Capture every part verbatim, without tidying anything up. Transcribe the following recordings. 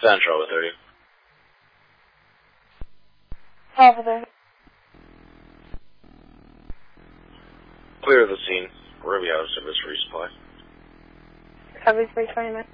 Central with thirty. Officer. Clear the scene. Ruby out of service resupply. Copy three twenty minutes.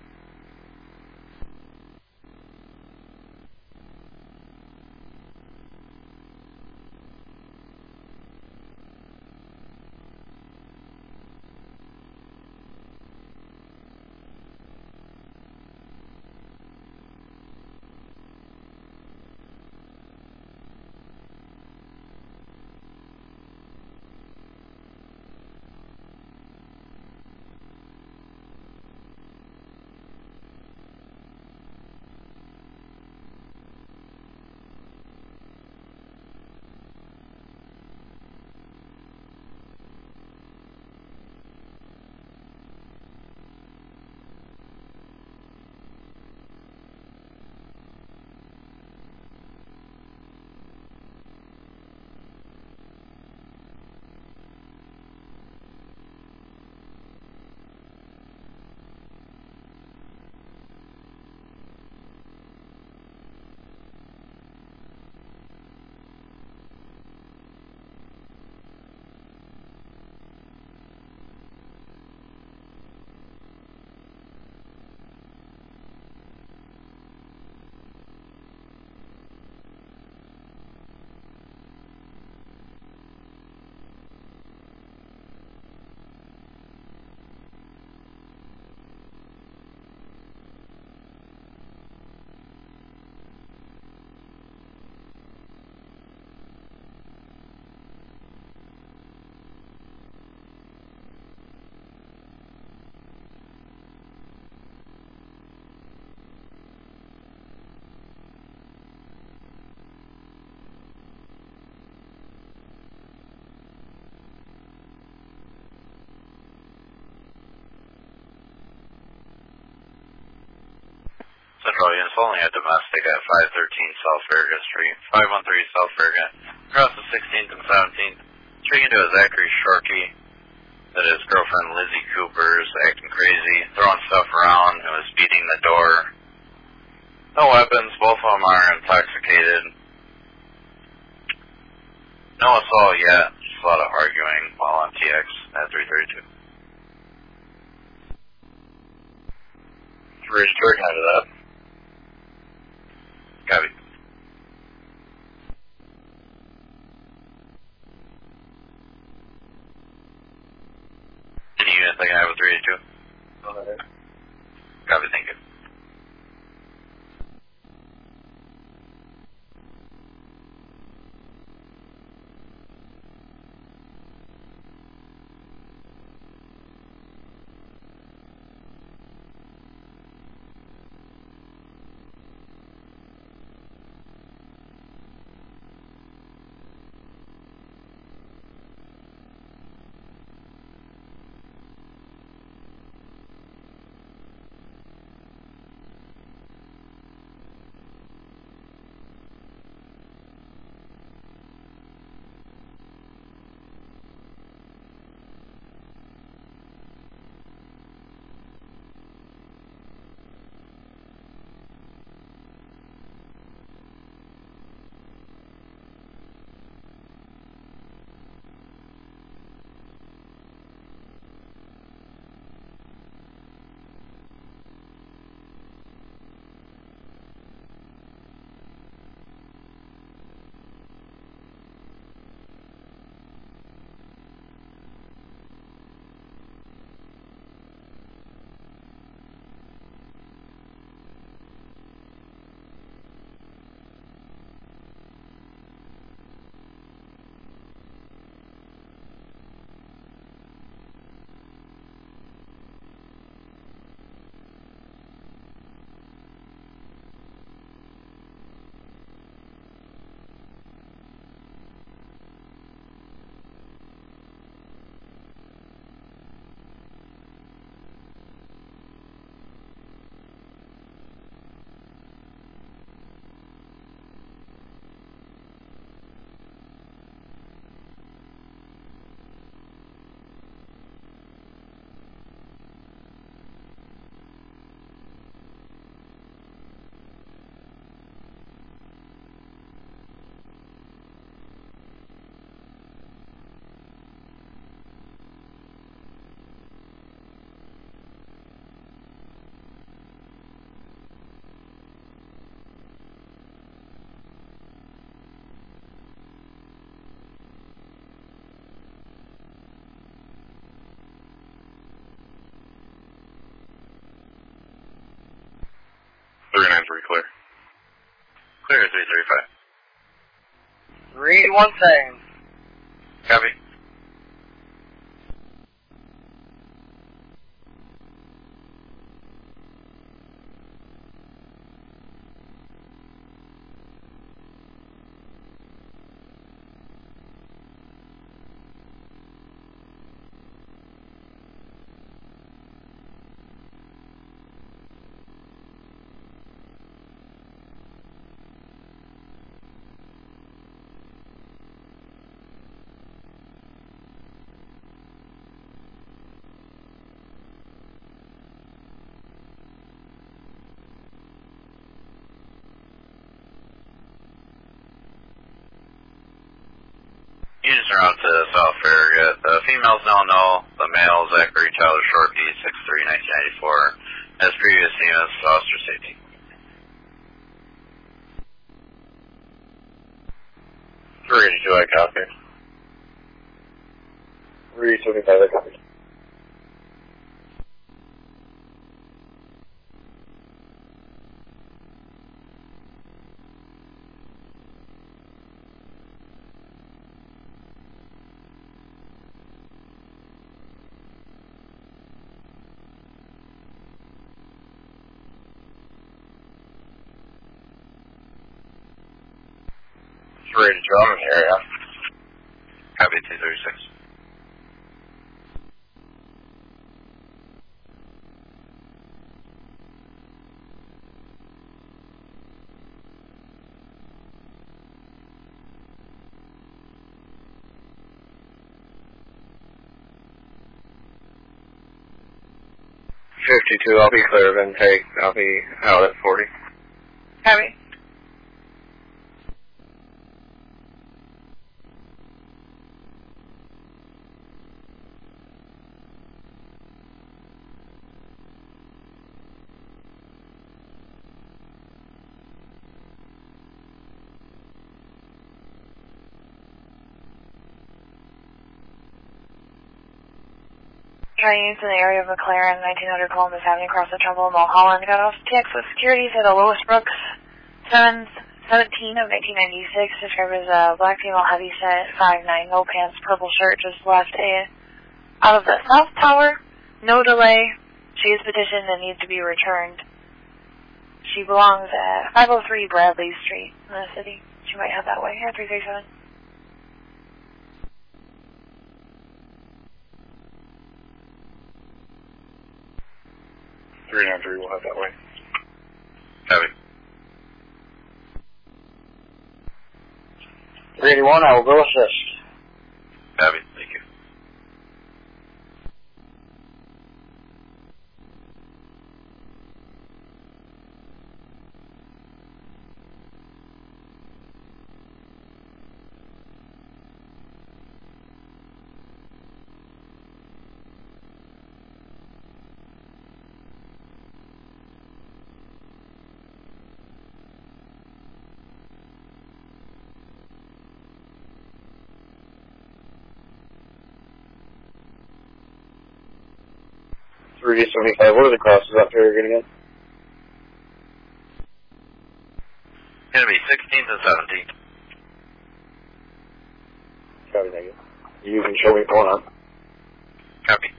Central units following a domestic at five thirteen South Farragut Street, five one three South Farragut, across the sixteenth and seventeenth. Speaking to a Zachary Shorkey, that his girlfriend Lizzie Cooper is acting crazy, throwing stuff around, and was beating the door. No weapons, both of them are intoxicated. No assault yet, just a lot of arguing while on T X at three thirty-two. Ridge Jordan out of that. Copy. Any units I can have with three eighty-two? Okay. Copy, thank you. Clear three three five. three one seven. Copy. Units are out to South Farragut. The females now know. The male, Zachary Tyler Shorkey, six three nineteen ninety-four, has previous C M S Foster Safety. three eighty-two, I copy. three seventy-five, I copy. three eighty-two, I'm in the area. Copy two thirty-six. fifty-two, I'll be clear of intake. I'll be out at forty. Copy. Chinese in the area of McLaren, nineteen hundred Columbus Avenue, across the Trumbull, Mulholland. Got off T X with security for the Lois Brooks, seven seventeen of nineteen ninety-six. Described as a black female heavy set, five nine, no pants, purple shirt, just left a, out of the South Tower. No delay. She is petitioned and needs to be returned. She belongs at five oh three Bradley Street in the city. She might head that way. Here, three three seven. three nine three, we'll head that way. Copy. three eighty-one, I will go assist. Copy. Thank you. three seventy-five, what are the crosses up here again? Gonna be sixteenth and seventeenth. Copy, thank you. You can show me going up. Copy.